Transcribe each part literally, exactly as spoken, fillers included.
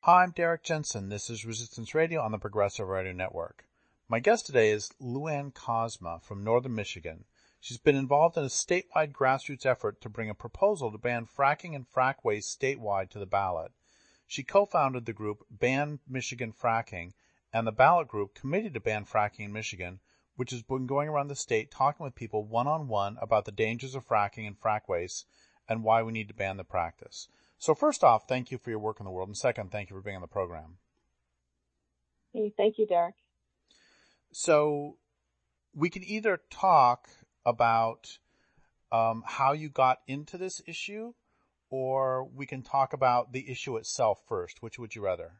Hi, I'm Derek Jensen. This is Resistance Radio on the Progressive Radio Network. My guest today is Luann Kozma from Northern Michigan. She's been involved in a statewide grassroots effort to bring a proposal to ban fracking and frack waste statewide to the ballot. She co-founded the group Ban Michigan Fracking and the ballot group Committee to Ban Fracking in Michigan, which has been going around the state talking with people one-on-one about the dangers of fracking and frack waste and why we need to ban the practice. So first off, thank you for your work in the world. And second, thank you for being on the program. Hey, thank you, Derek. So we can either talk about um, how you got into this issue, or we can talk about the issue itself first. Which would you rather?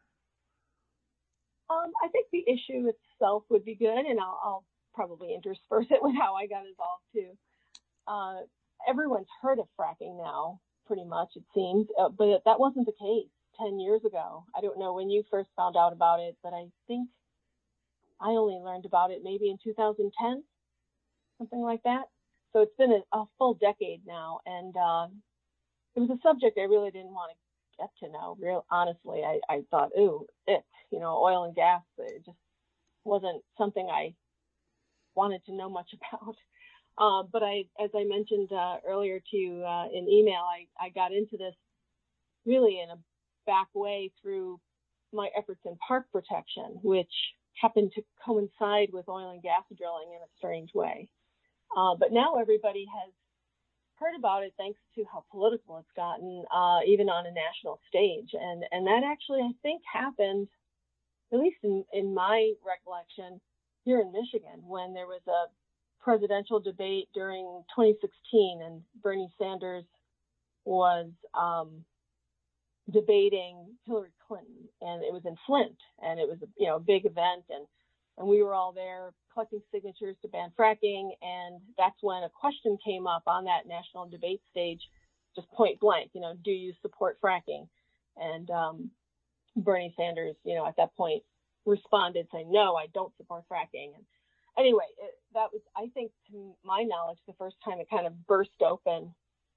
Um, I think the issue itself would be good, and I'll, I'll probably intersperse it with how I got involved too. Uh, everyone's heard of fracking now, pretty much, it seems, uh, but that wasn't the case ten years ago. I don't know when you first found out about it, but I think I only learned about it maybe in two thousand ten, something like that. So it's been a, a full decade now, and uh, it was a subject I really didn't want to get to know. Real honestly, I, I thought, ooh, it, you know, oil and gas, it just wasn't something I wanted to know much about. Uh, but I, as I mentioned uh, earlier to you uh, in email, I, I got into this really in a back way through my efforts in park protection, which happened to coincide with oil and gas drilling in a strange way. Uh, but now everybody has heard about it thanks to how political it's gotten, uh, even on a national stage. And, and that actually, I think, happened, at least in, in my recollection, here in Michigan, when there was a presidential debate during twenty sixteen, and Bernie Sanders was um, debating Hillary Clinton, and it was in Flint, and it was a you know a big event, and and we were all there collecting signatures to ban fracking, and that's when a question came up on that national debate stage, just point blank, you know, do you support fracking? And um, Bernie Sanders, you know, at that point responded saying, no, I don't support fracking. And anyway, it, that was, I think, to my knowledge, the first time it kind of burst open,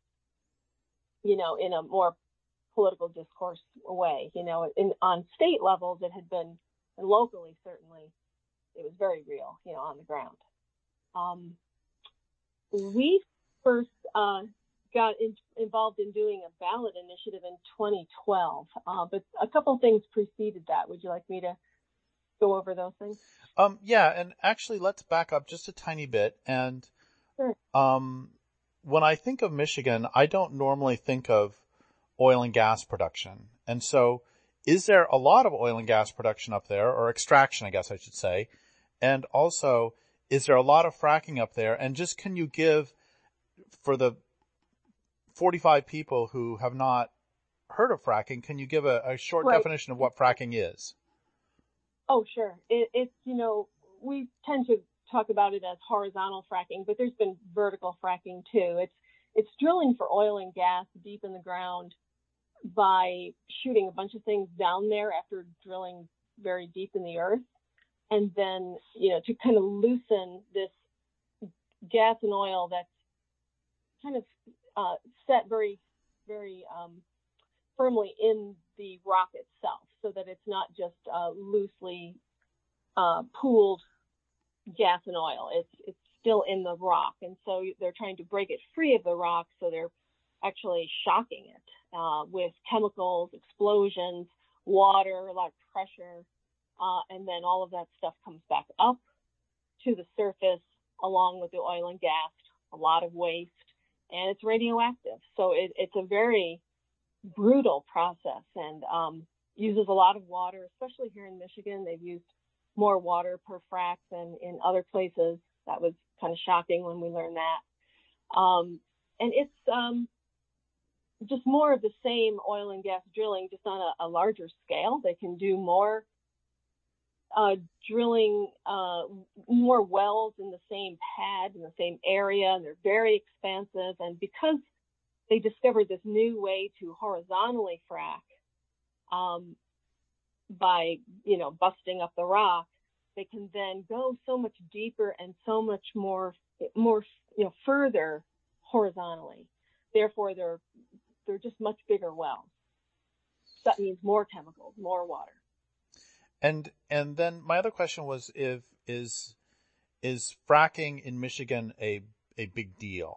you know, in a more political discourse way. You know, in, on state levels, it had been, and locally, certainly, it was very real, you know, on the ground. Um, we first uh, got in, involved in doing a ballot initiative in twenty twelve, uh, but a couple things preceded that. Would you like me to go over those things? Um, yeah, and actually, let's back up just a tiny bit. And Sure. um, when I think of Michigan, I don't normally think of oil and gas production. And so is there a lot of oil and gas production up there, or extraction, I guess I should say? And also, is there a lot of fracking up there? And just can you give, for the forty-five people who have not heard of fracking, can you give a, a short Right. definition of what fracking is? Oh, sure. It, it's, you know, we tend to talk about it as horizontal fracking, but there's been vertical fracking too. It's, it's drilling for oil and gas deep in the ground by shooting a bunch of things down there after drilling very deep in the earth. And then, you know, to kind of loosen this gas and oil that's kind of uh, set very, very um, firmly in the rock itself, so that it's not just uh, loosely uh, pooled gas and oil. It's it's still in the rock, and so they're trying to break it free of the rock. So they're actually shocking it uh, with chemicals, explosions, water, a lot of pressure, uh, and then all of that stuff comes back up to the surface along with the oil and gas, a lot of waste, and it's radioactive. So it, it's a very brutal process, and um, uses a lot of water, especially here in Michigan. They've used more water per frac than in other places. That was kind of shocking when we learned that. Um, and it's um, just more of the same oil and gas drilling, just on a, a larger scale. They can do more uh, drilling, uh, more wells in the same pad, in the same area, and they're very expansive. And because they discovered this new way to horizontally frac, um, by, you know, busting up the rock, they can then go so much deeper and so much more, more, you know, further horizontally. Therefore, they're, they're just much bigger wells. that means more chemicals, more water. And and then my other question was, if is is fracking in Michigan a a big deal?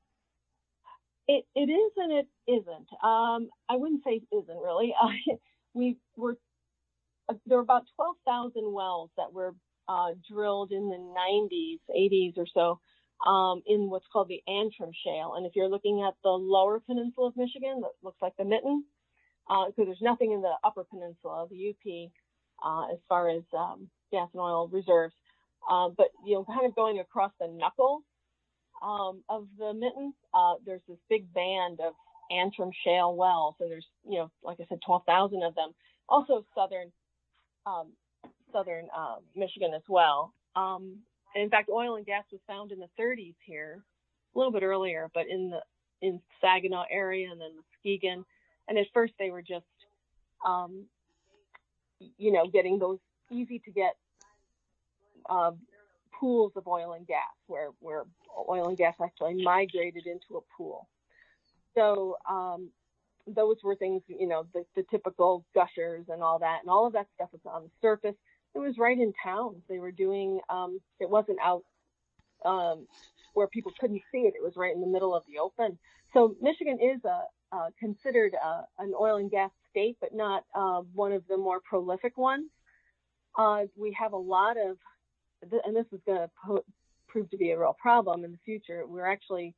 It it is and it isn't. Um, I wouldn't say it isn't really. Uh, we were uh, there were about twelve thousand wells that were uh, drilled in the nineties, eighties or so, um, in what's called the Antrim Shale. And if you're looking at the lower peninsula of Michigan, that looks like the mitten, because uh, there's nothing in the upper peninsula, the U P, uh, as far as um, gas and oil reserves. Uh, but you know, kind of going across the knuckle um, of the mitten, uh, there's this big band of Antrim Shale wells, and there's, you know, like I said, twelve thousand of them. Also, southern, um, southern uh, Michigan as well. Um, and in fact, oil and gas was found in the thirties here, a little bit earlier, but in the in Saginaw area and then Muskegon. And at first, they were just, um, you know, getting those easy to get uh, pools of oil and gas, where where oil and gas actually migrated into a pool. So um, those were things, you know, the, the typical gushers and all that, and all of that stuff was on the surface. It was right in towns. They were doing, um, it wasn't out um, where people couldn't see it. It was right in the middle of the open. So Michigan is a, uh, considered a, an oil and gas state, but not uh, one of the more prolific ones. Uh, we have a lot of, and this is going to po- prove to be a real problem in the future. We're actually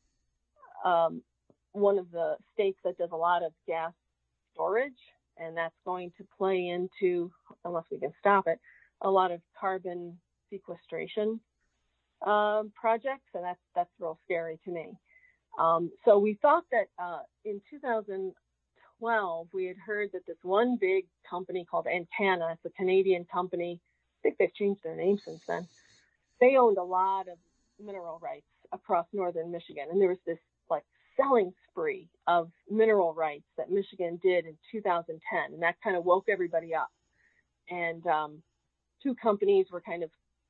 um, one of the states that does a lot of gas storage, and that's going to play into, unless we can stop it, a lot of carbon sequestration um, projects, and that's that's real scary to me. Um, so we thought that uh, in two thousand twelve, we had heard that this one big company called Encana, it's a Canadian company, I think they've changed their name since then, they owned a lot of mineral rights across northern Michigan, and there was this like selling spree of mineral rights that Michigan did in two thousand ten, and that kind of woke everybody up. And um, two companies were kind of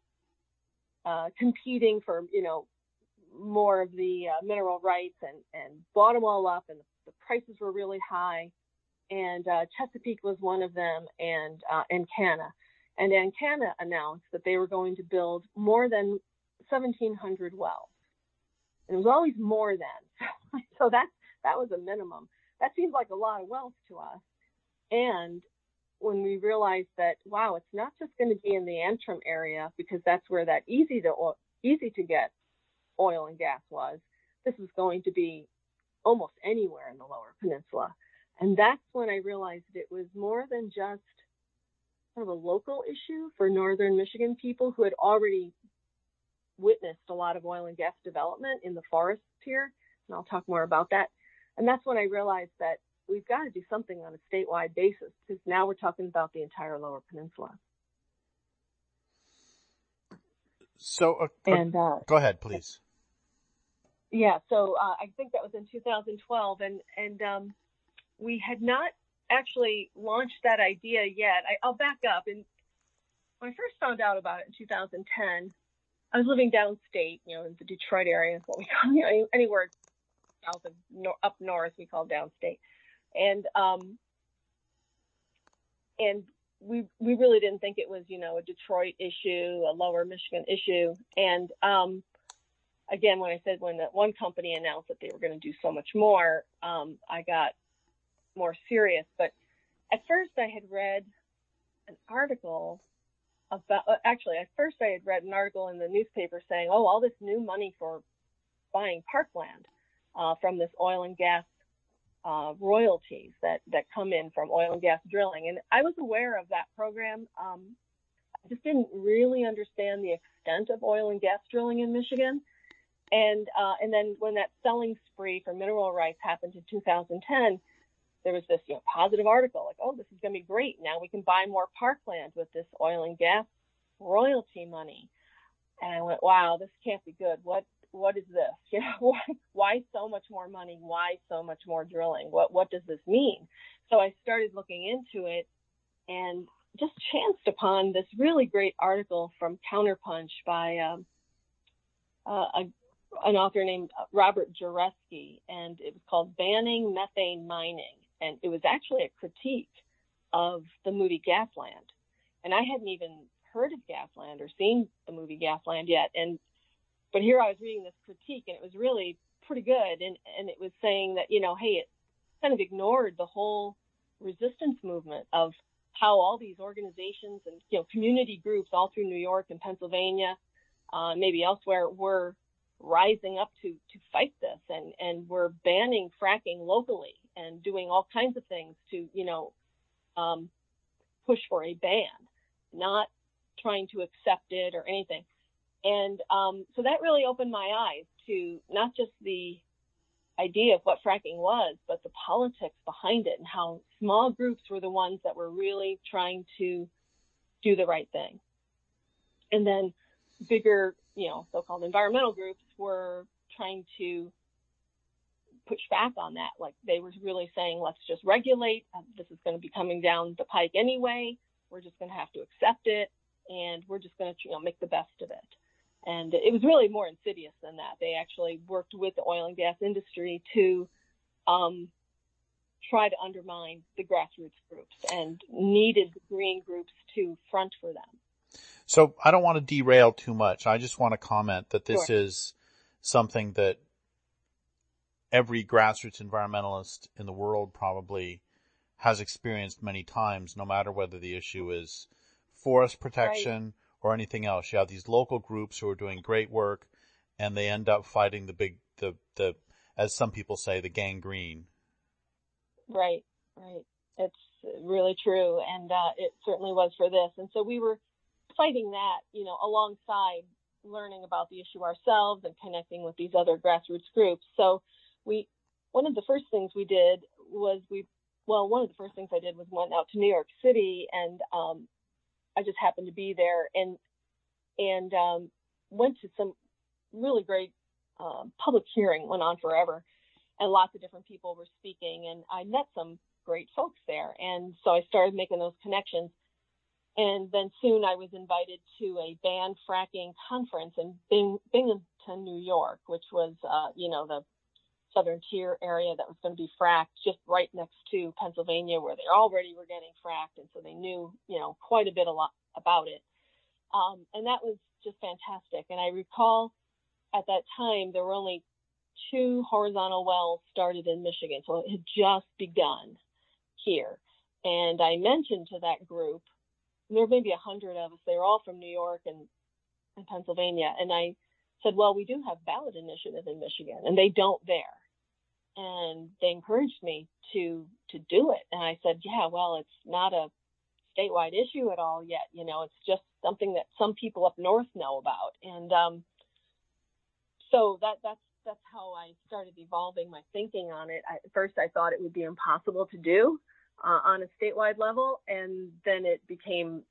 uh, competing for, you know, more of the uh, mineral rights, and, and bought them all up, and the prices were really high. And uh, Chesapeake was one of them, and uh, Encana. And Encana announced that they were going to build more than seventeen hundred wells. And it was always more than. So that, that was a minimum. That seems like a lot of wells to us. And when we realized that, wow, it's not just going to be in the Antrim area, because that's where that easy to easy to get oil and gas was, this was going to be almost anywhere in the lower peninsula. And that's when I realized it was more than just kind of a local issue for northern Michigan people who had already witnessed a lot of oil and gas development in the forests here, and I'll talk more about that. And that's when I realized that we've got to do something on a statewide basis, because now we're talking about the entire lower peninsula. So, uh, and uh, go ahead, please. Yeah, so uh, I think that was in two thousand twelve, and and um, we had not actually launched that idea yet. I, I'll back up. And when I first found out about it in two thousand ten, I was living downstate, you know, in the Detroit area, is what we call, you know, anywhere south of, nor- up north, we call downstate. And, um, and we, we really didn't think it was, you know, a Detroit issue, a lower Michigan issue. And, um, again, when I said, when that one company announced that they were going to do so much more, um, I got more serious. But at first I had read an article about, actually, at first I had read an article in the newspaper saying, oh, all this new money for buying parkland uh, from this oil and gas uh, royalties that, that come in from oil and gas drilling. And I was aware of that program. Um, I just didn't really understand the extent of oil and gas drilling in Michigan. And uh, and then when that selling spree for mineral rights happened in two thousand ten, there was this, you know, positive article like, oh, this is going to be great. Now we can buy more parkland with this oil and gas royalty money. And I went, wow, this can't be good. What what is this? You know, why, why so much more money? Why so much more drilling? What what does this mean? So I started looking into it, and just chanced upon this really great article from Counterpunch by um, uh, a an author named Robert Jareski, and it was called Banning Methane Mining. and it was actually a critique of the movie Gasland. And I hadn't even heard of Gasland or seen the movie Gasland yet. And, but here I was reading this critique, and it was really pretty good. And, and it was saying that, you know, hey, it kind of ignored the whole resistance movement of how all these organizations and, you know, community groups all through New York and Pennsylvania, uh, maybe elsewhere, were rising up to, to fight this, and, and were banning fracking locally and doing all kinds of things to, you know, um, push for a ban, not trying to accept it or anything. And um, so that really opened my eyes to not just the idea of what fracking was, but the politics behind it, and how small groups were the ones that were really trying to do the right thing. And then bigger, you know, so-called environmental groups were trying to push back on that. Like, they were really saying, let's just regulate. Uh, this is going to be coming down the pike anyway. We're just going to have to accept it, and we're just going to, you know, make the best of it. And it was really more insidious than that. They actually worked with the oil and gas industry to um, try to undermine the grassroots groups, and needed the green groups to front for them. So I don't want to derail too much. I just want to comment that this Sure. is something that every grassroots environmentalist in the world probably has experienced many times, no matter whether the issue is forest protection, right, or anything else. You have these local groups who are doing great work, and they end up fighting the big, the, the, as some people say, the gangrene. Right, right. It's really true. And, uh, it certainly was for this. And so we were fighting that, you know, alongside learning about the issue ourselves and connecting with these other grassroots groups. So we, one of the first things we did was we, well, one of the first things I did was went out to New York City, and, um, I just happened to be there, and, and, um, went to some really great, um, public hearing, went on forever, and lots of different people were speaking, and I met some great folks there. And so I started making those connections. And then soon I was invited to a ban fracking conference in Bing- Binghamton, New York, which was, uh, you know, the southern tier area that was going to be fracked just right next to Pennsylvania, where they already were getting fracked. And so they knew, you know, quite a bit a lot about it. Um, and that was just fantastic. And I recall at that time, there were only two horizontal wells started in Michigan. So it had just begun here. And I mentioned to that group, there were maybe a hundred of us, they were all from New York and, and Pennsylvania. And I said, well, we do have ballot initiative in Michigan, and they don't there. And they encouraged me to, to do it. And I said, yeah, well, it's not a statewide issue at all yet. You know, it's just something that some people up north know about. And, um, so that, that's, that's how I started evolving my thinking on it. I, at first I thought it would be impossible to do, uh, on a statewide level. And then it became,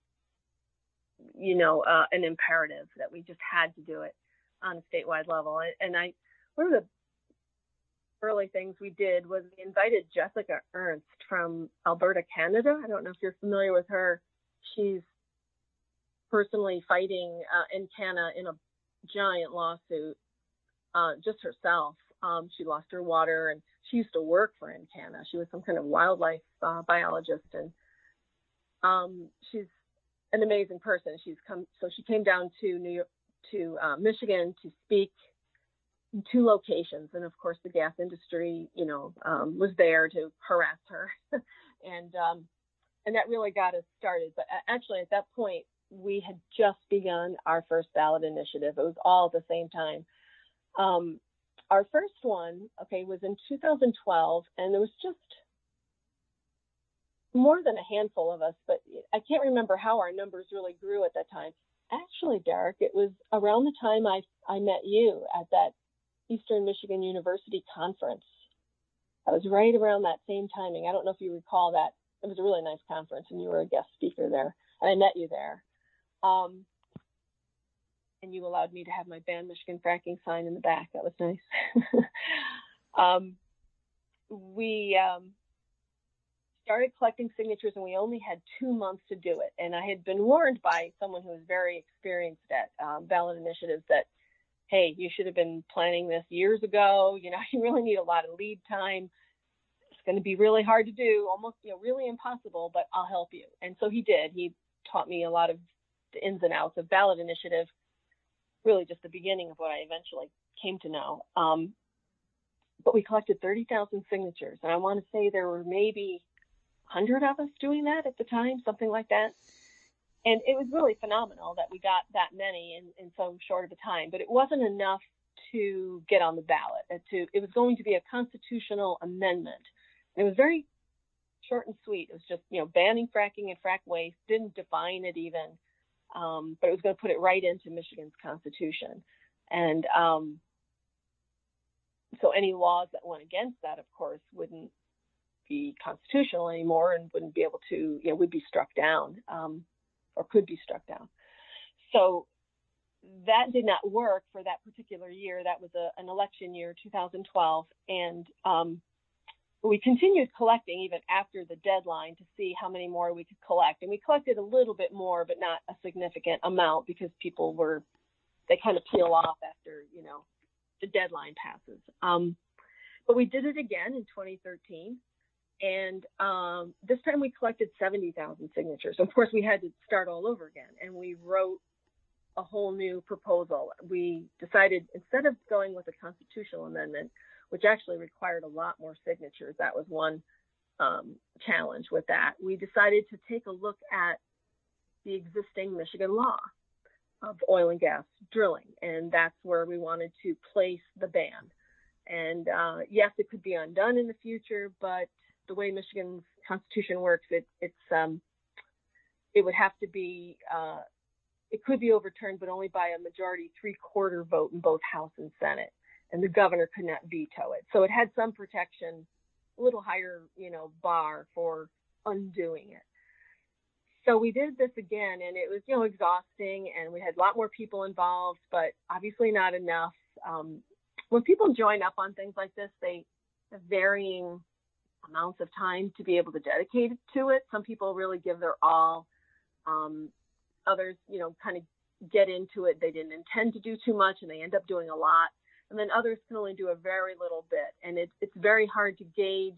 you know, uh, an imperative that we just had to do it on a statewide level. And, and I, one of the early things we did was we invited Jessica Ernst from Alberta, Canada. I don't know if you're familiar with her. She's personally fighting uh, Encana in a giant lawsuit, uh, just herself. Um, she lost her water, and she used to work for Encana. She was some kind of wildlife uh, biologist, and um, she's an amazing person. She's come, so she came down to New York, to uh, Michigan to speak in two locations. And of course the gas industry, you know, um, was there to harass her. and, um, and that really got us started. But actually at that point, we had just begun our first ballot initiative. It was all at the same time. Um, our first one, okay, was in two thousand twelve, and there was just more than a handful of us, but I can't remember how our numbers really grew at that time. Actually, Derek, it was around the time I, I met you at that Eastern Michigan University conference. I was right around that same timing. I don't know if you recall that. It was a really nice conference, and you were a guest speaker there, and I met you there. Um, and you allowed me to have my Ban Michigan Fracking sign in the back. That was nice. um, we um, started collecting signatures, and we only had two months to do it. And I had been warned by someone who was very experienced at um, ballot initiatives that, hey, you should have been planning this years ago. You know, you really need a lot of lead time. going to be really hard to do, almost, you know, really impossible, but I'll help you. And so he did. He taught me a lot of the ins and outs of ballot initiative, really just the beginning of what I eventually came to know. Um, but we collected thirty thousand signatures. And I want to say there were maybe one hundred of us doing that at the time, something like that. And it was really phenomenal that we got that many in, in so short of a time. But it wasn't enough to get on the ballot. To, it was going to be a constitutional amendment. And it was very short and sweet. It was just, you know, banning fracking and frack waste, didn't define it even, um, but it was going to put it right into Michigan's constitution. And um, so any laws that went against that, of course, wouldn't be constitutional anymore and wouldn't be able to, you know, would be struck down um, or could be struck down. So that did not work for that particular year. That was a, an election year, two thousand twelve. And um, we continued collecting even after the deadline to see how many more we could collect. And we collected a little bit more, but not a significant amount because people were, they kind of peel off after, you know, the deadline passes. Um, but we did it again in twenty thirteen. And um, this time we collected seventy thousand signatures. Of course, we had to start all over again. And we wrote a whole new proposal. We decided instead of going with a constitutional amendment, which actually required a lot more signatures, that was one um, challenge with that, we decided to take a look at the existing Michigan law of oil and gas drilling. And that's where we wanted to place the ban. And uh, yes, it could be undone in the future, but the way Michigan's constitution works, it, it's um, it would have to be, uh, it could be overturned, but only by a majority three-quarter vote in both House and Senate. And the governor could not veto it. So it had some protection, a little higher, you know, bar for undoing it. So we did this again, and it was, you know, exhausting, and we had a lot more people involved, but obviously not enough. Um, when people join up on things like this, they have varying amounts of time to be able to dedicate to it. Some people really give their all. Um, others, you know, kind of get into it. They didn't intend to do too much, and they end up doing a lot. And then others can only do a very little bit. And it's it's very hard to gauge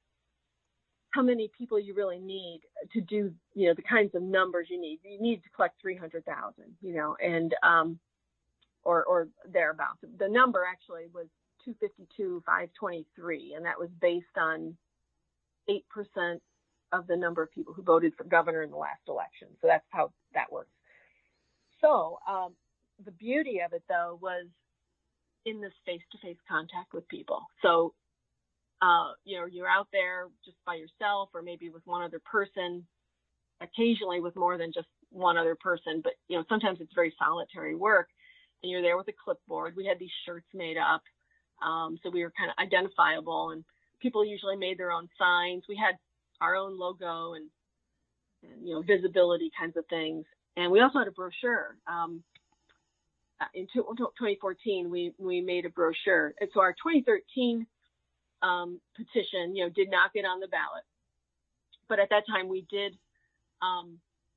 how many people you really need to do, you know, the kinds of numbers you need. You need to collect three hundred thousand, you know, and, um, or, or thereabouts. The number actually was two fifty-two, five twenty-three, and that was based on eight percent of the number of people who voted for governor in the last election. So that's how that works. So um, the beauty of it, though, was in this face-to-face contact with people. So, uh, you know, you're out there just by yourself or maybe with one other person, occasionally with more than just one other person. But, you know, sometimes it's very solitary work, and you're there with a clipboard. We had these shirts made up, um, so we were kind of identifiable, and people usually made their own signs. We had our own logo and, and, you know, visibility kinds of things. And we also had a brochure. Um, in twenty fourteen, we, we made a brochure. And so our twenty thirteen um, petition, you know, did not get on the ballot. But at that time, we did um,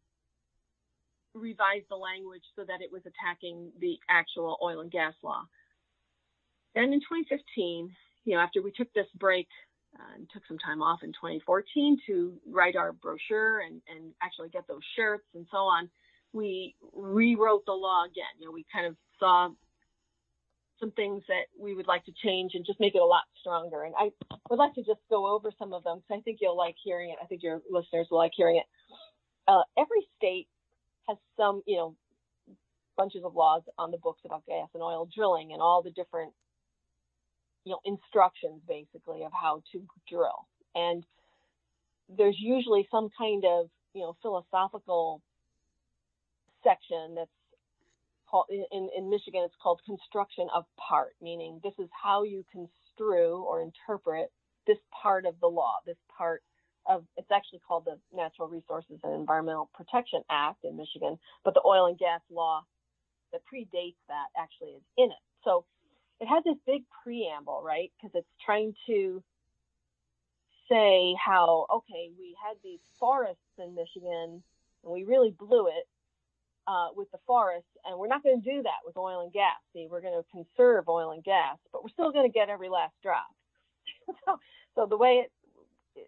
revise the language so that it was attacking the actual oil and gas law. Then in twenty fifteen, you know, after we took this break uh, and took some time off in twenty fourteen to write our brochure and, and actually get those shirts and so on, we rewrote the law again. You know, we kind of saw some things that we would like to change and just make it a lot stronger. And I would like to just go over some of them because I think you'll like hearing it. I think your listeners will like hearing it. Uh, every state has some, you know, bunches of laws on the books about gas and oil drilling and all the different, you know, instructions basically of how to drill. And there's usually some kind of, you know, philosophical section that's called, in, in Michigan, it's called construction of part, meaning this is how you construe or interpret this part of the law, this part of, it's actually called the Natural Resources and Environmental Protection Act in Michigan, but the oil and gas law that predates that actually is in it. So it has this big preamble, right? Because it's trying to say how, okay, we had these forests in Michigan and we really blew it uh, with the forests, and we're not going to do that with oil and gas. See, we're going to conserve oil and gas, but we're still going to get every last drop. so, so the way it,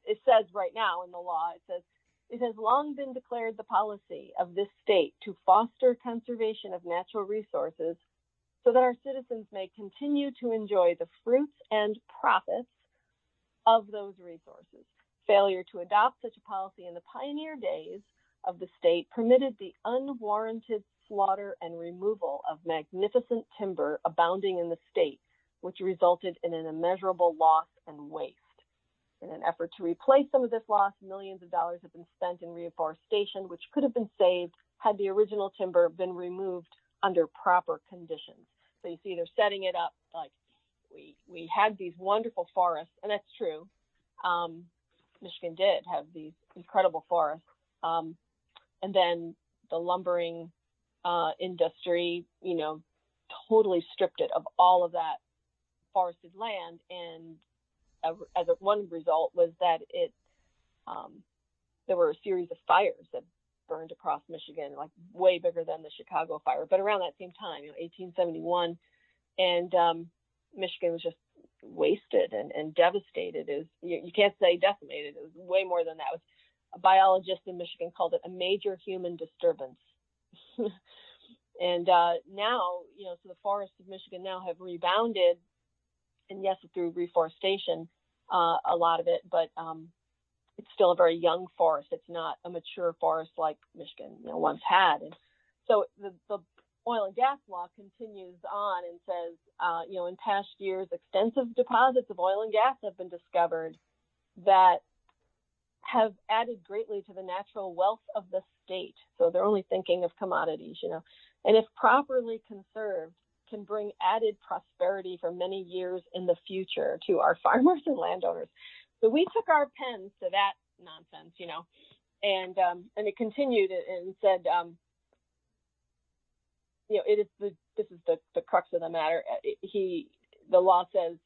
it says right now in the law, it says, it has long been declared the policy of this state to foster conservation of natural resources so that our citizens may continue to enjoy the fruits and profits of those resources. Failure to adopt such a policy in the pioneer days of the state permitted the unwarranted slaughter and removal of magnificent timber abounding in the state, which resulted in an immeasurable loss and waste. In an effort to replace some of this loss, millions of dollars have been spent in reforestation, which could have been saved had the original timber been removed under proper conditions. So you see, they're setting it up like we we had these wonderful forests, and that's true. Um, Michigan did have these incredible forests, um, and then the lumbering uh, industry, you know, totally stripped it of all of that forested land, and as a, one result was that it um, there were a series of fires that burned across Michigan, like way bigger than the Chicago fire, but around that same time, you know, eighteen seventy-one, and um, Michigan was just wasted and, and devastated. It was, you, you can't say decimated. It was way more than that. It was, a biologist in Michigan called it a major human disturbance. And uh, now, you know, so the forests of Michigan now have rebounded, and yes, through reforestation, uh, a lot of it, but um, it's still a very young forest. It's not a mature forest like Michigan, you know, once had. And so the, the oil and gas law continues on and says, uh, you know, in past years, extensive deposits of oil and gas have been discovered that have added greatly to the natural wealth of the state. So they're only thinking of commodities, you know, and if properly conserved, can bring added prosperity for many years in the future to our farmers and landowners. So we took our pens to that nonsense, you know, and um, and it continued and said, um, you know, it is the this is the, the crux of the matter. It, he the law says,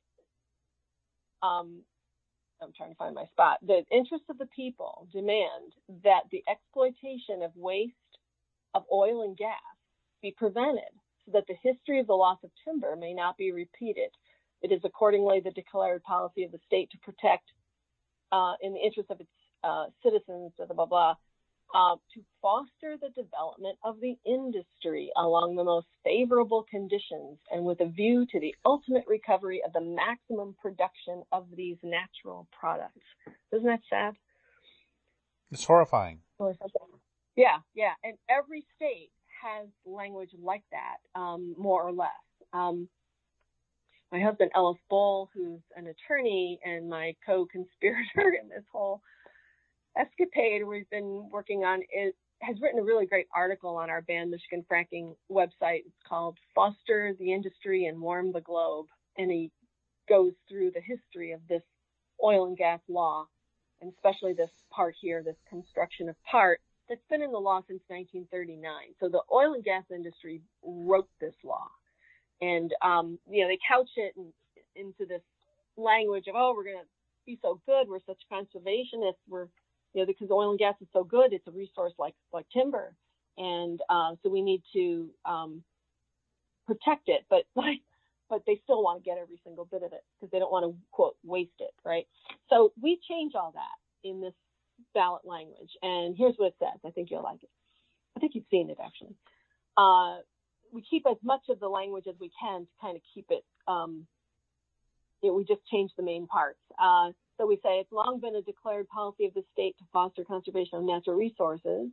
um, I'm trying to find my spot. The interests of the people demand that the exploitation of waste of oil and gas be prevented, so that the history of the loss of timber may not be repeated. It is accordingly the declared policy of the state to protect, uh, in the interest of its uh, citizens, blah, blah, blah, uh, to foster the development of the industry along the most favorable conditions and with a view to the ultimate recovery of the maximum production of these natural products. Isn't that sad? It's horrifying. Yeah, yeah. And every state has language like that, um, more or less. Um, my husband, Ellis Bohl, who's an attorney and my co-conspirator in this whole escapade we've been working on, is, has written a really great article on our Ban Michigan Fracking website. It's called Foster the Industry and Warm the Globe. And he goes through the history of this oil and gas law, and especially this part here, this construction of part, that's been in the law since nineteen thirty-nine. So the oil and gas industry wrote this law. And, um, you know, they couch it in, into this language of, oh, we're going to be so good. We're such conservationists. We're, you know, because oil and gas is so good. It's a resource like, like timber. And uh, so we need to um, protect it. But, like, but they still want to get every single bit of it because they don't want to, quote, waste it, right? So we change all that in this ballot language, and here's what it says. I think you'll like it. I think you've seen it, actually. Uh, we keep as much of the language as we can to kind of keep it, um, you know, we just change the main parts. Uh, so we say it's long been a declared policy of the state to foster conservation of natural resources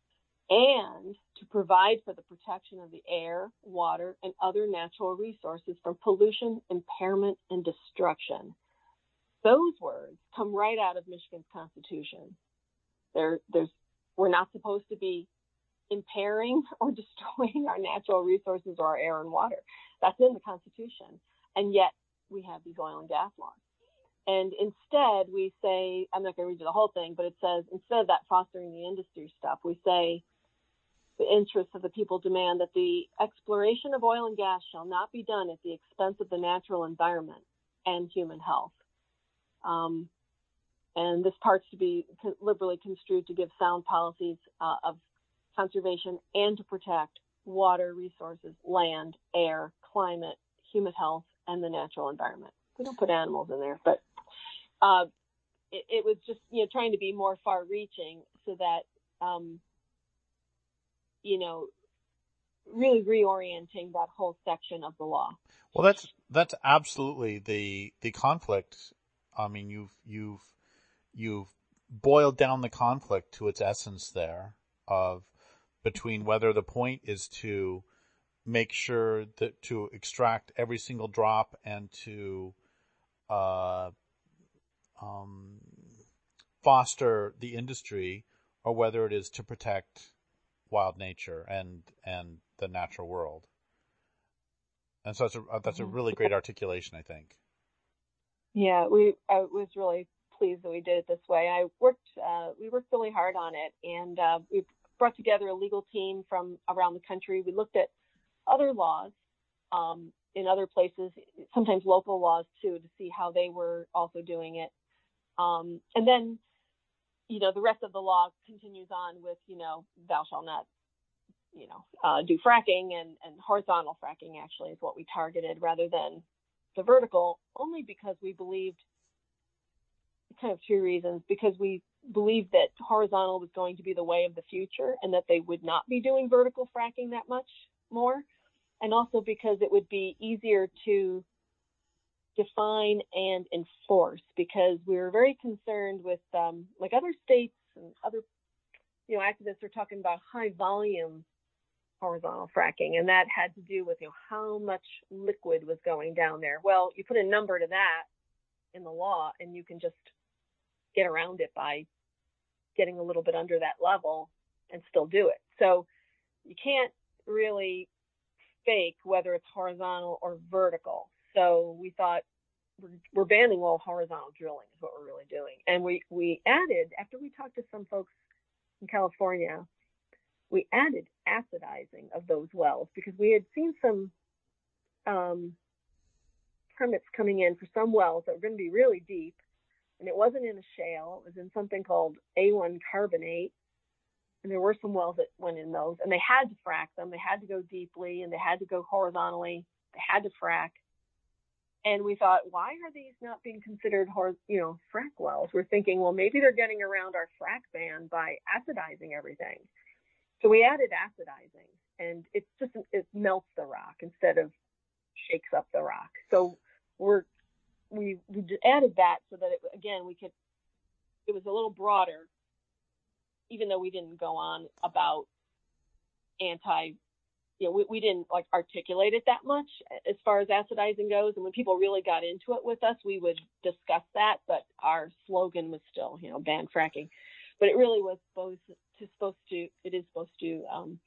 and to provide for the protection of the air, water, and other natural resources from pollution, impairment, and destruction. Those words come right out of Michigan's Constitution. There, there's, we're not supposed to be impairing or destroying our natural resources or our air and water. That's in the Constitution. And yet we have these oil and gas laws. And instead we say, I'm not going to read you the whole thing, but it says, instead of that fostering the industry stuff, we say the interests of the people demand that the exploration of oil and gas shall not be done at the expense of the natural environment and human health. Um, and this part's to be liberally construed to give sound policies uh, of conservation and to protect water resources, land, air, climate, human health, and the natural environment. We don't put animals in there, but uh, it, it was just, you know, trying to be more far reaching so that, um, you know, really reorienting that whole section of the law. Well, that's, that's absolutely the, the conflict. I mean, you've, you've, you've boiled down the conflict to its essence there of between whether the point is to make sure that to extract every single drop and to, uh, um, foster the industry, or whether it is to protect wild nature and, and the natural world. And so that's a, that's a really great articulation, I think. Yeah, we, I was really pleased that we did it this way. I worked, uh, we worked really hard on it, and, uh, we brought together a legal team from around the country. We looked at other laws, um, in other places, sometimes local laws too, to see how they were also doing it. Um, and then, you know, the rest of the law continues on with, you know, thou shalt not, you know, uh, do fracking, and, and horizontal fracking actually is what we targeted rather than the vertical, only because we believed, kind of two reasons, because we believed that horizontal was going to be the way of the future and that they would not be doing vertical fracking that much more. And also because it would be easier to define and enforce, because we were very concerned with, um, like other states and other, you know, activists are talking about high volume horizontal fracking, and that had to do with, you know, how much liquid was going down there. Well, you put a number to that in the law, and you can just get around it by getting a little bit under that level and still do it. So you can't really fake whether it's horizontal or vertical. So we thought we're, we're banning all horizontal drilling is what we're really doing. And we, we added, after we talked to some folks in California, we added acidizing of those wells because we had seen some um, permits coming in for some wells that were going to be really deep. And it wasn't in a shale. It was in something called A one carbonate. And there were some wells that went in those. And they had to frack them. They had to go deeply, and they had to go horizontally. They had to frack. And we thought, why are these not being considered, you know, frack wells? We're thinking, well, maybe they're getting around our frack ban by acidizing everything. So we added acidizing, and it's just, it melts the rock instead of shakes up the rock. So we're, we, we added that so that it, again, we could, it was a little broader, even though we didn't go on about anti, you know, we, we didn't like articulate it that much as far as acidizing goes. And when people really got into it with us, we would discuss that, but our slogan was still, you know, ban fracking. But it really was supposed to, supposed to it is supposed to um,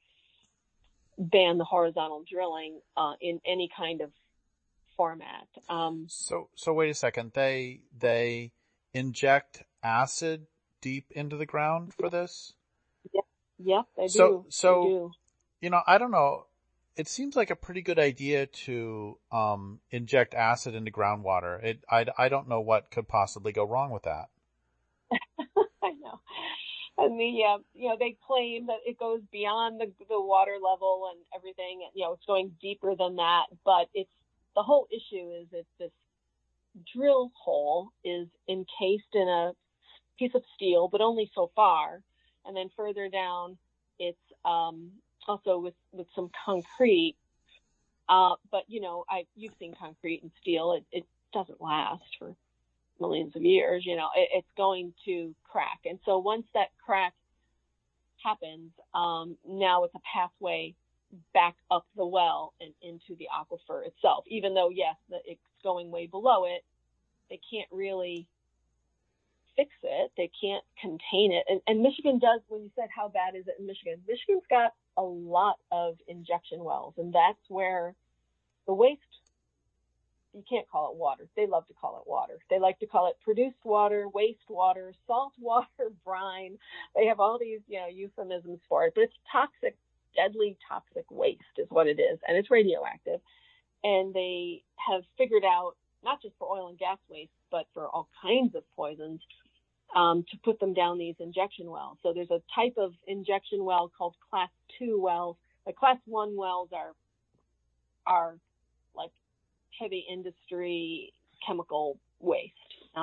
ban the horizontal drilling uh, in any kind of format. Um, so, so wait a second. They they inject acid deep into the ground for this? Yep, yep, they so, do. So, they do. You know, I don't know. It seems like a pretty good idea to um, inject acid into groundwater. It, I, I don't know what could possibly go wrong with that. I know. And the, uh, you know, they claim that it goes beyond the, the water level and everything. You know, it's going deeper than that. But it's, the whole issue is that this drill hole is encased in a piece of steel, but only so far. And then further down, it's um, also with, with some concrete. Uh, but, you know, I you've seen concrete and steel. It, it doesn't last for millions of years. You know, it, it's going to crack. And so once that crack happens, um, now it's a pathway back up the well and into the aquifer itself. Even though, yes, the, it's going way below it, they can't really fix it. They can't contain it. And, and Michigan does, when you said how bad is it in Michigan, Michigan's got a lot of injection wells, and that's where the waste, you can't call it water. They love to call it water. They like to call it produced water, wastewater, salt water, brine. They have all these, you know, euphemisms for it, but it's toxic, deadly toxic waste is what it is, and it's radioactive. And they have figured out, not just for oil and gas waste, but for all kinds of poisons, um, to put them down these injection wells. So there's a type of injection well called class two wells. The class one wells are, are like heavy industry chemical waste. Um,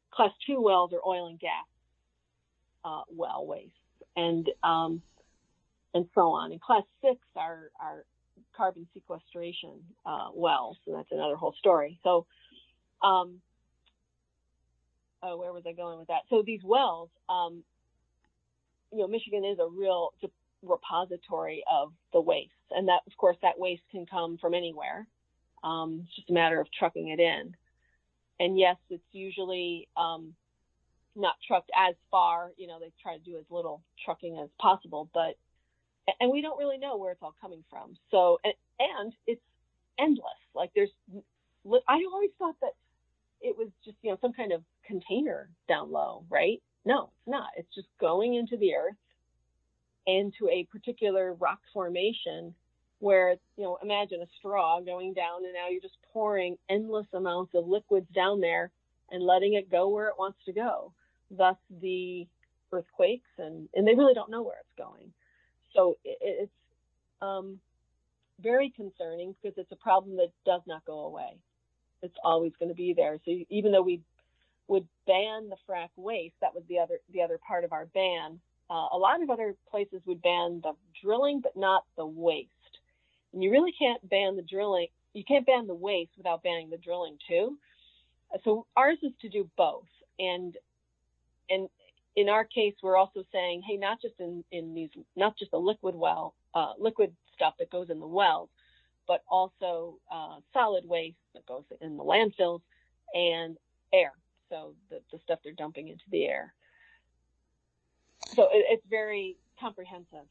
class two wells are oil and gas uh, well waste, and um, and so on. And class six are are carbon sequestration uh, wells, and that's another whole story. So, um, oh, where was I going with that? So these wells, um, you know, Michigan is a real repository of the waste, and that, of course, that waste can come from anywhere. Um, it's just a matter of trucking it in. And yes, it's usually um, not trucked as far. You know, they try to do as little trucking as possible, but and we don't really know where it's all coming from. So, and, and it's endless. Like there's, I always thought that it was just, you know, some kind of container down low, right? No, it's not. It's just going into the earth, into a particular rock formation where, you know, imagine a straw going down, and now you're just pouring endless amounts of liquids down there and letting it go where it wants to go. Thus the earthquakes, and, and they really don't know where it's going. So it, it's um, very concerning because it's a problem that does not go away. It's always going to be there. So even though we would ban the frack waste, that was the other the other part of our ban. Uh, a lot of other places would ban the drilling, but not the waste. And you really can't ban the drilling. You can't ban the waste without banning the drilling too. So ours is to do both. And and in our case, we're also saying, hey, not just in, in these, not just the liquid well, uh, liquid stuff that goes in the wells, but also uh, solid waste that goes in the landfills and air. So the, the stuff they're dumping into the air. So it, it's very comprehensive.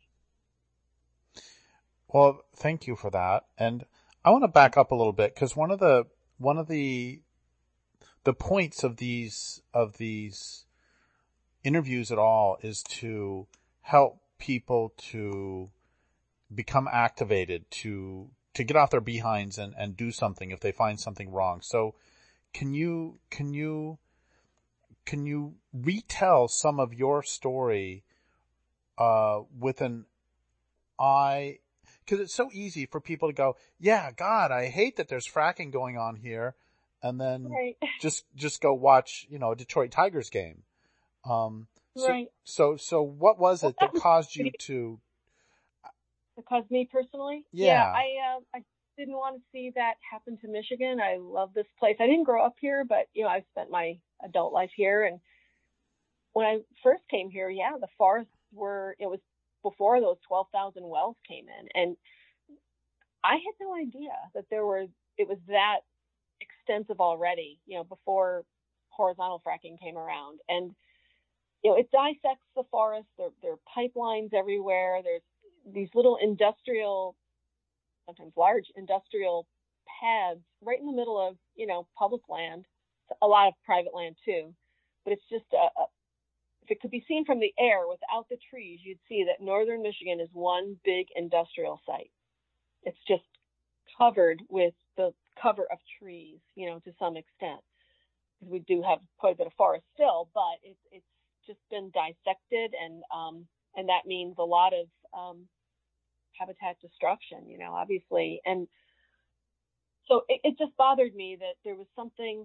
Well, thank you for that. And I want to back up a little bit because one of the one of the the points of these of these interviews at all is to help people to become activated, to to get off their behinds and, and do something if they find something wrong. So can you can you can you retell some of your story uh, with an eye? Because it's so easy for people to go, yeah, God, I hate that there's fracking going on here, and then right. just just go watch, you know, a Detroit Tigers game. Um, so, right. So, so what was it that caused you to? It caused me personally? Yeah. Yeah, I uh, I didn't want to see that happen to Michigan. I love this place. I didn't grow up here, but you know, I've spent my adult life here. And when I first came here, yeah, the forests were. It was before those twelve thousand wells came in, and I had no idea that there were. It was that extensive already. You know, before horizontal fracking came around, and you know, it dissects the forest. There, there are pipelines everywhere. There's these little industrial, sometimes large industrial pads right in the middle of, you know, public land, a lot of private land too. But it's just, a, a, if it could be seen from the air without the trees, you'd see that northern Michigan is one big industrial site. It's just covered with the cover of trees, you know, to some extent. Because we do have quite a bit of forest still, but it's it's just been dissected, and um, and that means a lot of um, habitat destruction, you know, obviously. And so it, it just bothered me that there was something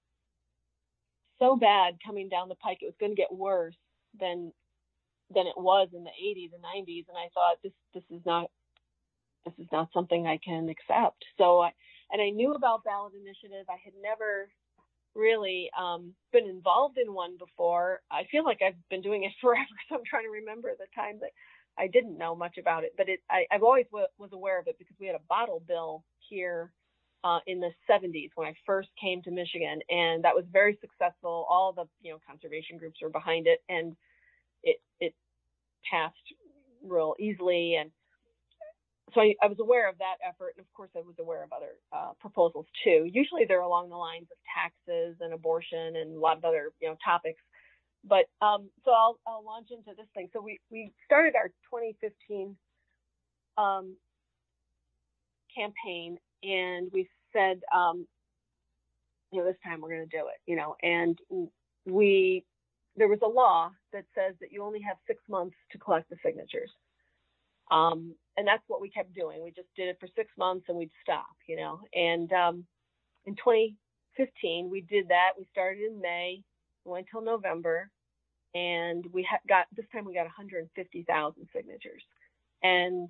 so bad coming down the pike. It was going to get worse than than it was in the eighties and nineties. And I thought, this this is not this is not something I can accept. So I and I knew about ballot initiative. I had never really um, been involved in one before. I feel like I've been doing it forever, so I'm trying to remember the time that I didn't know much about it. But it, I, I've always w- was aware of it because we had a bottle bill here uh, in the seventies when I first came to Michigan, and that was very successful. All the you know conservation groups were behind it, and it it passed real easily. And so I, I was aware of that effort, and of course I was aware of other uh, proposals too. Usually they're along the lines of taxes and abortion and a lot of other you know topics. But um, so I'll I'll launch into this thing. So we, we started our twenty fifteen um, campaign, and we said, um, you know, this time we're going to do it. You know, and we there was a law that says that you only have six months to collect the signatures. Um, and that's what we kept doing. We just did it for six months and we'd stop, you know. And um, in twenty fifteen, we did that. We started in May. We went till November, and we ha- got this time we got one hundred fifty thousand signatures, and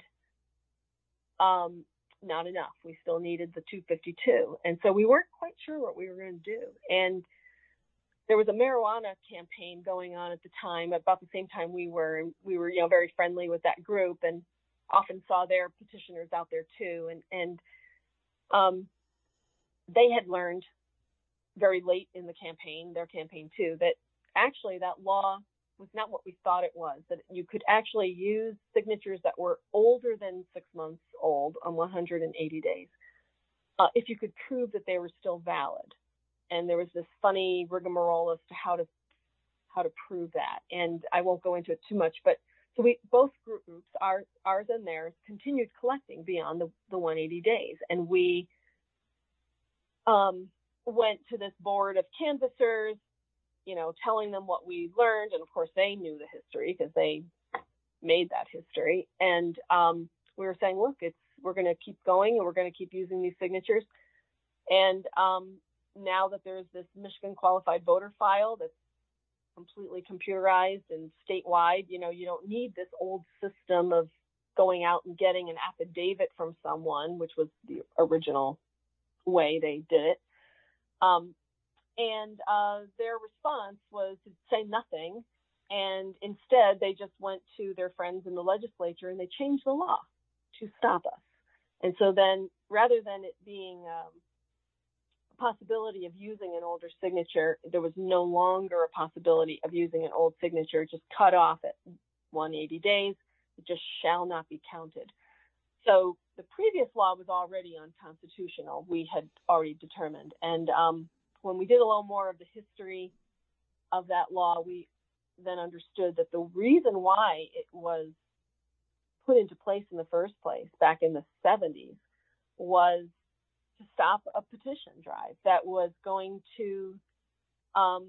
um, not enough. We still needed the two hundred fifty-two, and so we weren't quite sure what we were going to do. And there was a marijuana campaign going on at the time, about the same time we were, and we were, you know, very friendly with that group, and often saw their petitioners out there too. And and um, they had learned very late in the campaign, their campaign too, that actually that law was not what we thought it was, that you could actually use signatures that were older than six months old on one hundred eighty days, uh, if you could prove that they were still valid. And there was this funny rigmarole as to how to how to prove that. And I won't go into it too much, but so we both groups, ours, ours and theirs, continued collecting beyond the, the one hundred eighty days. And we um, went to this board of canvassers, you know, telling them what we learned. And of course, they knew the history because they made that history. And um, we were saying, look, it's we're going to keep going and we're going to keep using these signatures. And um, now that there's this Michigan qualified voter file that's completely computerized and statewide, you know, you don't need this old system of going out and getting an affidavit from someone, which was the original way they did it. Um, and uh, their response was to say nothing. And instead, they just went to their friends in the legislature and they changed the law to stop us. And so then, rather than it being um, possibility of using an older signature, there was no longer a possibility of using an old signature, just cut off at one hundred eighty days. It just shall not be counted. So the previous law was already unconstitutional, we had already determined. And um, when we did a little more of the history of that law, we then understood that the reason why it was put into place in the first place back in the seventies was to stop a petition drive that was going to um,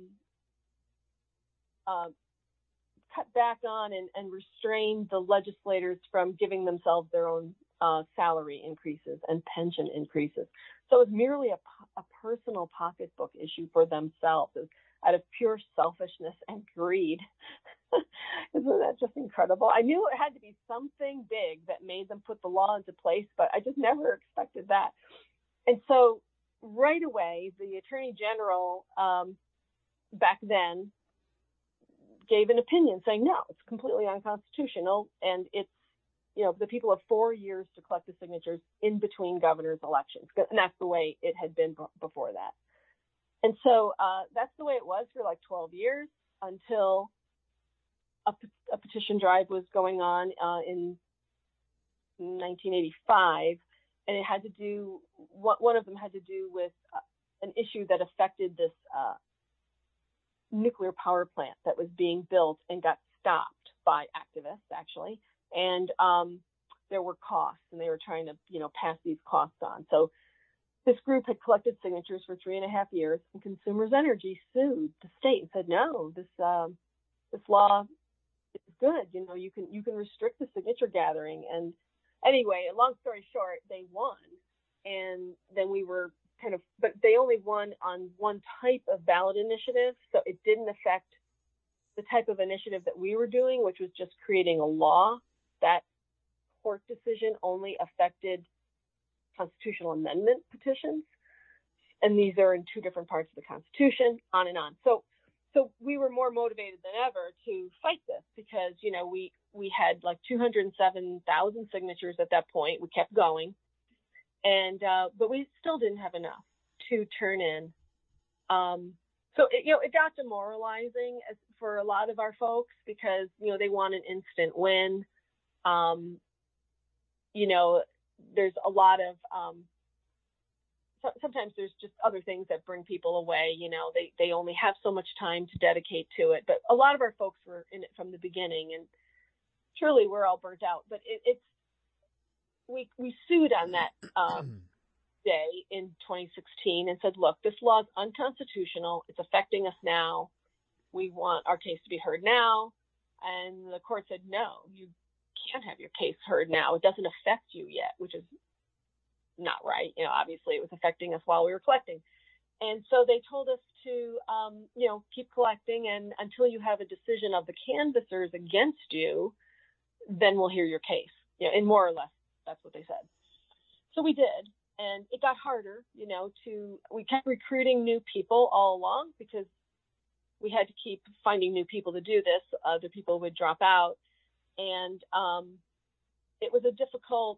uh, cut back on and, and restrain the legislators from giving themselves their own uh, salary increases and pension increases. So it was merely a, a personal pocketbook issue for themselves. It was out of pure selfishness and greed. Isn't that just incredible? I knew it had to be something big that made them put the law into place, but I just never expected that. And so right away, the Attorney General um, back then gave an opinion saying, no, it's completely unconstitutional. And it's, you know, the people have four years to collect the signatures in between governor's elections. And that's the way it had been b- before that. And so uh, that's the way it was for like twelve years until a, a petition drive was going on uh, in nineteen eighty-five. And it had to do, one of them had to do with uh, an issue that affected this uh, nuclear power plant that was being built and got stopped by activists, actually. And um, there were costs, and they were trying to, you know, pass these costs on. So this group had collected signatures for three and a half years, and Consumers Energy sued the state and said, no, this um, this law is good. You know, you can you can restrict the signature gathering. And anyway, long story short, they won. And then we were kind of, but they only won on one type of ballot initiative. So it didn't affect the type of initiative that we were doing, which was just creating a law. That court decision only affected constitutional amendment petitions. And these are in two different parts of the Constitution, on and on. So so we were more motivated than ever to fight this because, you know, we, we had like two hundred seven thousand signatures at that point. We kept going. And, uh, but we still didn't have enough to turn in. Um, so, it, you know, it got demoralizing as, for a lot of our folks because, you know, they want an instant win. Um, you know, there's a lot of, um, so, sometimes there's just other things that bring people away. You know, they, they only have so much time to dedicate to it. But a lot of our folks were in it from the beginning, and truly we're all burnt out. But it, it's, we, we sued on that um, day in twenty sixteen and said, look, this law is unconstitutional. It's affecting us now. We want our case to be heard now. And the court said, no, you can't have your case heard now. It doesn't affect you yet, which is not right. You know, obviously it was affecting us while we were collecting. And so they told us to, um, you know, keep collecting, and until you have a decision of the canvassers against you, then we'll hear your case. You know, and more or less, that's what they said. So we did, and it got harder, you know, to, we kept recruiting new people all along because we had to keep finding new people to do this. Other people would drop out. And um, it was a difficult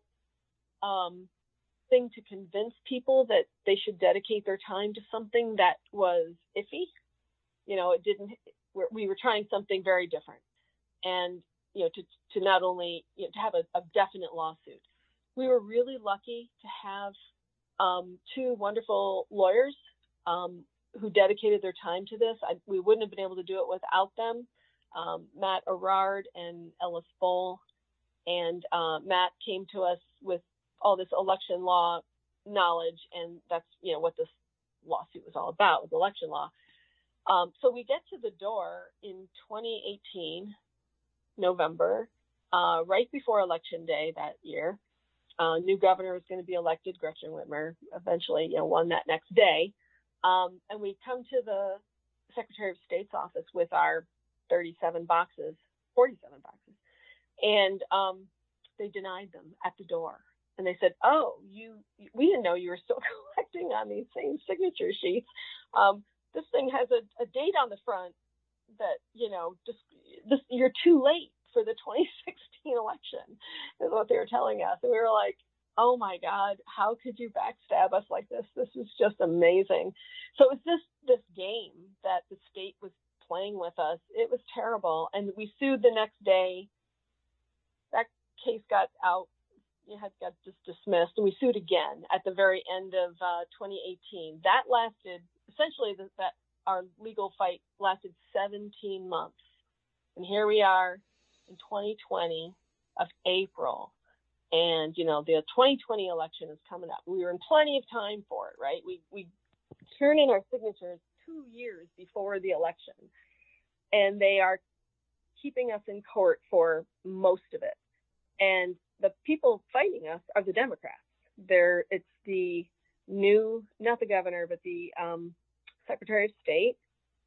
um, thing to convince people that they should dedicate their time to something that was iffy. You know, it didn't, we were trying something very different. And, you know, to, to not only, you know, to have a, a definite lawsuit. We were really lucky to have um, two wonderful lawyers um, who dedicated their time to this. I, we wouldn't have been able to do it without them. Um, Matt Arard and Ellis Bohl. And uh, Matt came to us with all this election law knowledge, and that's, you know, what this lawsuit was all about, with election law. Um, so we get to the door in twenty eighteen, November, uh, right before Election Day that year. Uh, new governor was going to be elected. Gretchen Whitmer eventually, you know, won that next day. Um, and we come to the Secretary of State's office with our thirty-seven boxes, forty-seven boxes. And um, they denied them at the door. And they said, oh, you, we didn't know you were still collecting on these same signature sheets. Um, this thing has a, a date on the front that, you know, just this, you're too late for the twenty sixteen election, is what they were telling us. And we were like, oh my God, how could you backstab us like this? This is just amazing. So it was this, this game that the state was playing with us. It was terrible. And we sued the next day. That case got out, it had got just dismissed, and we sued again at the very end of uh, twenty eighteen. That lasted, essentially, the, that our legal fight lasted seventeen months. And here we are in twenty twenty of April. And, you know, the twenty twenty election is coming up. We were in plenty of time for it, right? We, we turn in our signatures two years before the election, and they are keeping us in court for most of it. And the people fighting us are the Democrats. They're, it's the new, not the governor, but the um, Secretary of State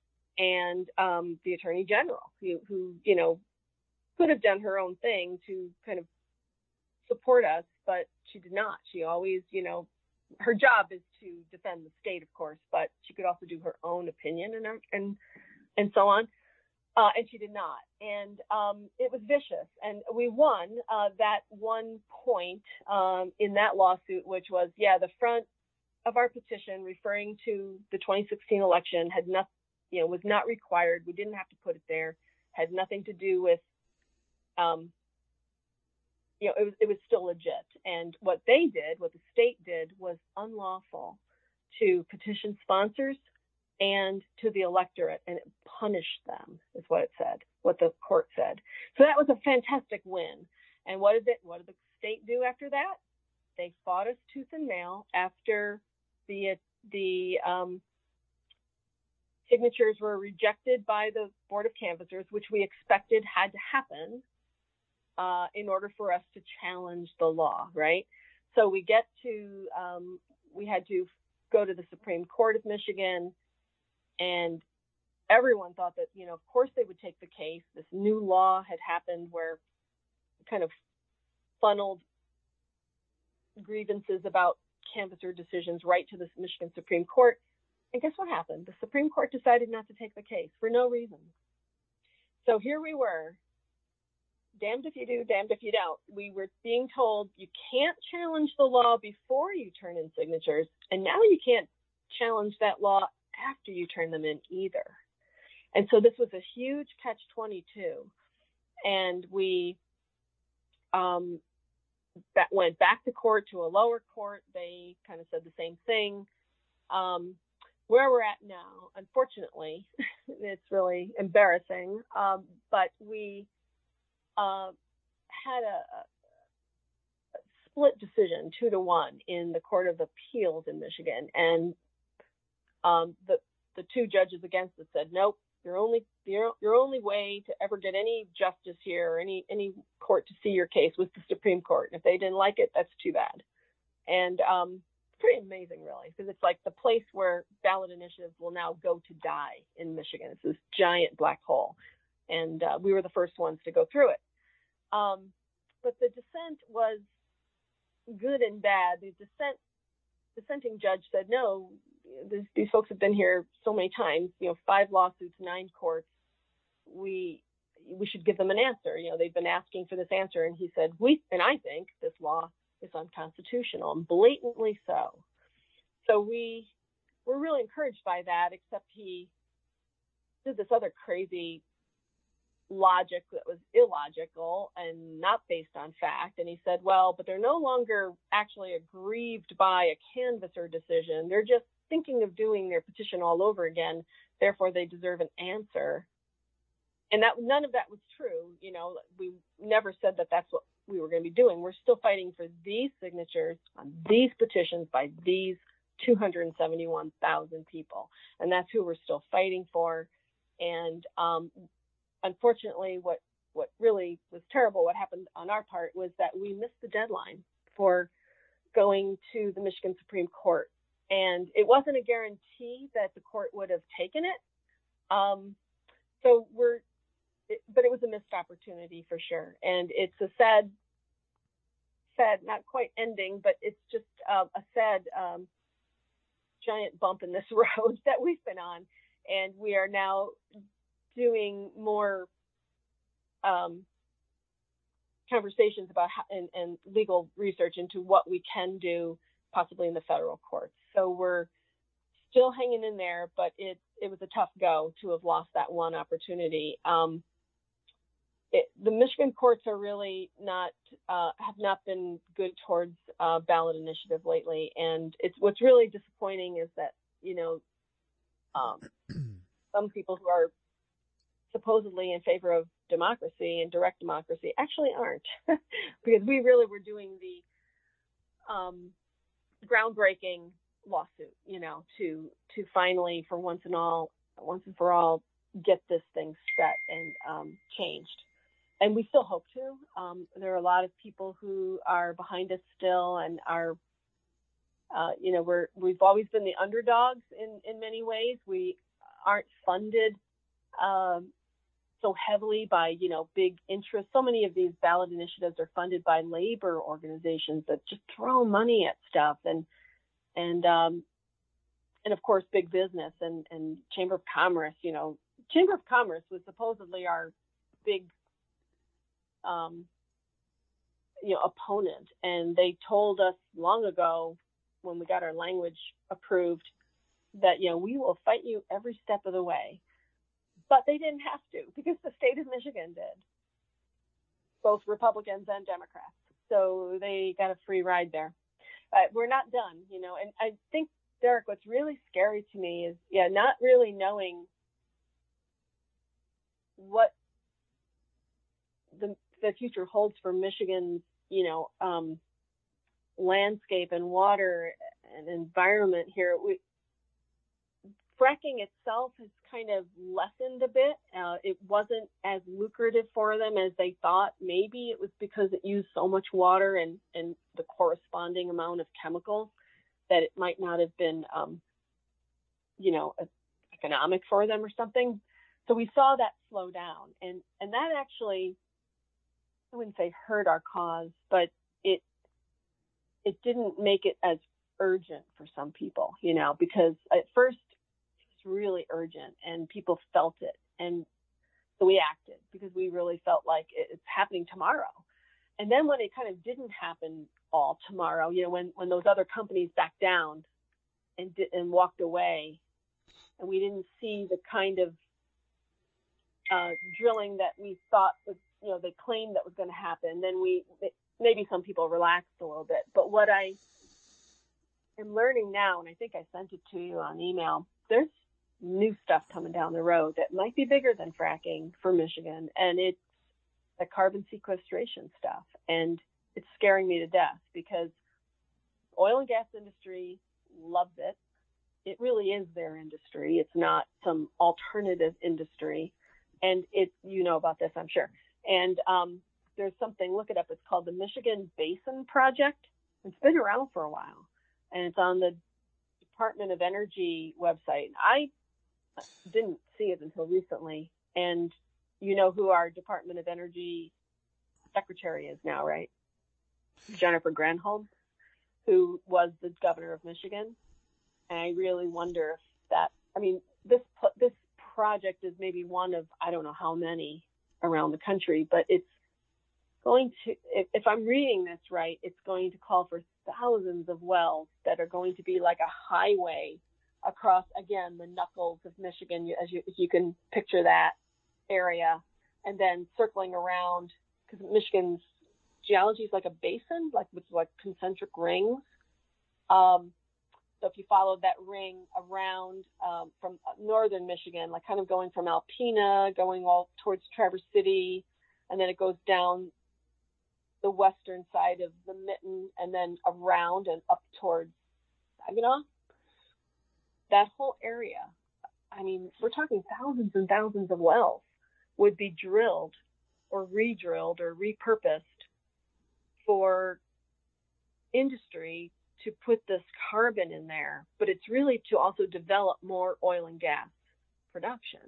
and um, the Attorney General, who, who, you know, could have done her own thing to kind of support us, but she did not. She always, you know, her job is to defend the state, of course, but she could also do her own opinion and and and so on. Uh, and she did not. And um, it was vicious. And we won uh, that one point um, in that lawsuit, which was, yeah, the front of our petition referring to the twenty sixteen election had not, you know, was not required. We didn't have to put it there. Had nothing to do with, um, you know, it was, it was still legit. And what they did, what the state did, was unlawful to petition sponsors and to the electorate, and it punished them, is what it said, what the court said. So that was a fantastic win. And what did it, what did the state do after that? They fought us tooth and nail after the the um, signatures were rejected by the Board of Canvassers, which we expected had to happen uh, in order for us to challenge the law, right? So we get to, um, we had to go to the Supreme Court of Michigan. And everyone thought that, you know, of course they would take the case. This new law had happened where it kind of funneled grievances about canvasser decisions right to the Michigan Supreme Court. And guess what happened? The Supreme Court decided not to take the case for no reason. So here we were, damned if you do, damned if you don't. We were being told you can't challenge the law before you turn in signatures, and now you can't challenge that law after you turn them in either. And so this was a huge catch twenty-two. And we um, that went back to court, to a lower court. They kind of said the same thing. Um, where we're at now, unfortunately, it's really embarrassing, um, but we uh, had a, a split decision, two to one, in the Court of Appeals in Michigan. And Um, the the two judges against us said, nope, your only your your only way to ever get any justice here, or any any court to see your case, was the Supreme Court. And if they didn't like it, that's too bad. And um, pretty amazing, really, because it's like the place where ballot initiatives will now go to die in Michigan. It's this giant black hole, and uh, we were the first ones to go through it. Um, but the dissent was good and bad. The dissent, dissenting judge said, no, this, these folks have been here so many times, you know, five lawsuits, nine courts. We we should give them an answer. You know, they've been asking for this answer. And he said, we, and I think this law is unconstitutional, and blatantly so. So we were really encouraged by that, except he did this other crazy logic that was illogical and not based on fact. And he said, well, but they're no longer actually aggrieved by a canvasser decision. They're just thinking of doing their petition all over again. Therefore, they deserve an answer. And that none of that was true. You know, we never said that that's what we were going to be doing. We're still fighting for these signatures on these petitions by these two hundred seventy-one thousand people. And that's who we're still fighting for. And um, unfortunately, what, what really was terrible, what happened on our part, was that we missed the deadline for going to the Michigan Supreme Court. And it wasn't a guarantee that the court would have taken it. Um, so we're, it, but it was a missed opportunity for sure. And it's a sad, sad, not quite ending, but it's just uh, a sad, um, giant bump in this road that we've been on. And we are now doing more um, conversations about how, and, and legal research into what we can do possibly in the federal courts. So we're still hanging in there, but it, it was a tough go to have lost that one opportunity. Um, it, the Michigan courts are really not, uh, have not been good towards uh, ballot initiative lately. And it's, what's really disappointing is that, you know, um, some people who are supposedly in favor of democracy and direct democracy actually aren't, because we really were doing the um, groundbreaking lawsuit, you know, to to finally, for once and all, once and for all, get this thing set and um, changed. And we still hope to. Um, there are a lot of people who are behind us still, and are, uh, you know, we're we've always been the underdogs in in many ways. We aren't funded um, so heavily by, you know, big interests. So many of these ballot initiatives are funded by labor organizations that just throw money at stuff, and and um, and of course big business and, and Chamber of Commerce. You know, Chamber of Commerce was supposedly our big um, you know opponent, and they told us long ago when we got our language approved that, you know, we will fight you every step of the way. But they didn't have to, because the state of Michigan did, both Republicans and Democrats. So they got a free ride there. Uh, we're not done, you know. And I think, Derek, what's really scary to me is, yeah, not really knowing what the the future holds for Michigan's, you know, um, landscape and water and environment here. We, fracking itself has kind of lessened a bit. Uh, it wasn't as lucrative for them as they thought. Maybe it was because it used so much water and, and the corresponding amount of chemicals that it might not have been, um, you know, economic for them or something. So we saw that slow down. And, and that actually, I wouldn't say hurt our cause, but it it didn't make it as urgent for some people, you know, because at first, really urgent and people felt it, and so we acted because we really felt like it's happening tomorrow. And then when it kind of didn't happen all tomorrow, you know, when when those other companies backed down and did, and walked away, and we didn't see the kind of uh, drilling that we thought was, you know, they claimed that was going to happen, then we maybe some people relaxed a little bit. But what I am learning now, and I think I sent it to you on email, there's new stuff coming down the road that might be bigger than fracking for Michigan, and it's the carbon sequestration stuff. And it's scaring me to death, because oil and gas industry loves it. It really is their industry. It's not some alternative industry. And it, you know about this, I'm sure. And um, there's something, look it up. It's called the Michigan Basin Project. It's been around for a while. and it's on the Department of Energy website. I didn't see it until recently, and you know who our Department of Energy secretary is now, right? Jennifer Granholm, who was the governor of Michigan. And I really wonder if that, I mean, this this project is maybe one of, I don't know how many around the country, but it's going to, if, if I'm reading this right, it's going to call for thousands of wells that are going to be like a highway across, again, the knuckles of Michigan, as you, if you can picture that area, and then circling around, because Michigan's geology is like a basin, like with like concentric rings. Um, so if you followed that ring around um, from northern Michigan, like kind of going from Alpena, going all towards Traverse City, and then it goes down the western side of the Mitten, and then around and up towards Saginaw. That whole area, I mean, we're talking thousands and thousands of wells would be drilled or re-drilled or repurposed for industry to put this carbon in there, but it's really to also develop more oil and gas production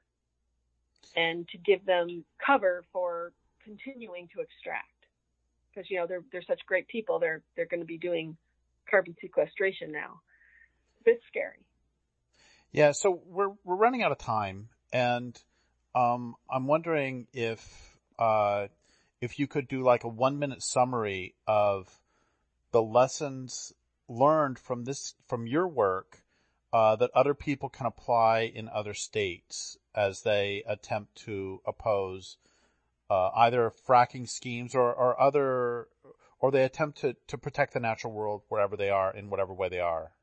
and to give them cover for continuing to extract. Because, you know, they're they're such great people. They're they're going to be doing carbon sequestration now. But it's scary. Yeah, so we're we're running out of time, and um, I'm wondering if uh, if you could do like a one minute summary of the lessons learned from this, from your work, uh, that other people can apply in other states as they attempt to oppose, uh, either fracking schemes or, or other, or they attempt to, to protect the natural world wherever they are, in whatever way they are.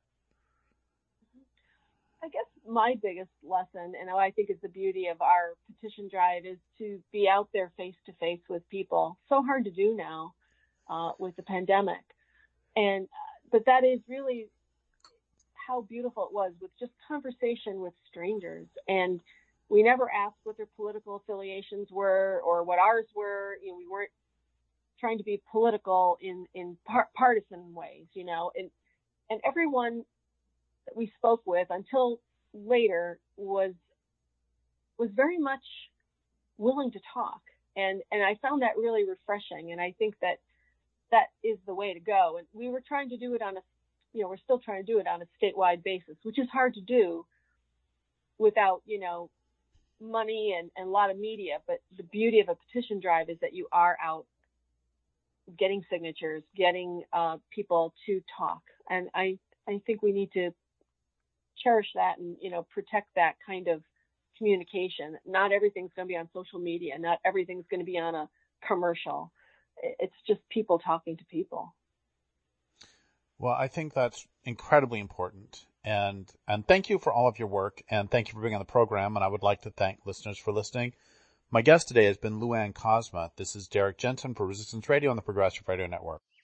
I guess my biggest lesson, and I think is the beauty of our petition drive, is to be out there face to face with people. So hard to do now, uh, with the pandemic. And, but that is really how beautiful it was, with just conversation with strangers. And we never asked what their political affiliations were or what ours were. You know, we weren't trying to be political in, in par- partisan ways, you know, and, and everyone that we spoke with until later was, was very much willing to talk. And, and I found that really refreshing. And I think that that is the way to go. And we were trying to do it on a, you know, we're still trying to do it on a statewide basis, which is hard to do without, you know, money and, and a lot of media. But the beauty of a petition drive is that you are out getting signatures, getting uh, people to talk. And I, I think we need to cherish that and, you know, protect that kind of communication. Not everything's going to be on social media. Not everything's going to be on a commercial. It's just people talking to people. Well, I think that's incredibly important. And, and thank you for all of your work, and thank you for being on the program. And I would like to thank listeners for listening. My guest today has been Lou Anne Kozma. This is Derek Jensen for Resistance Radio on the Progressive Radio Network.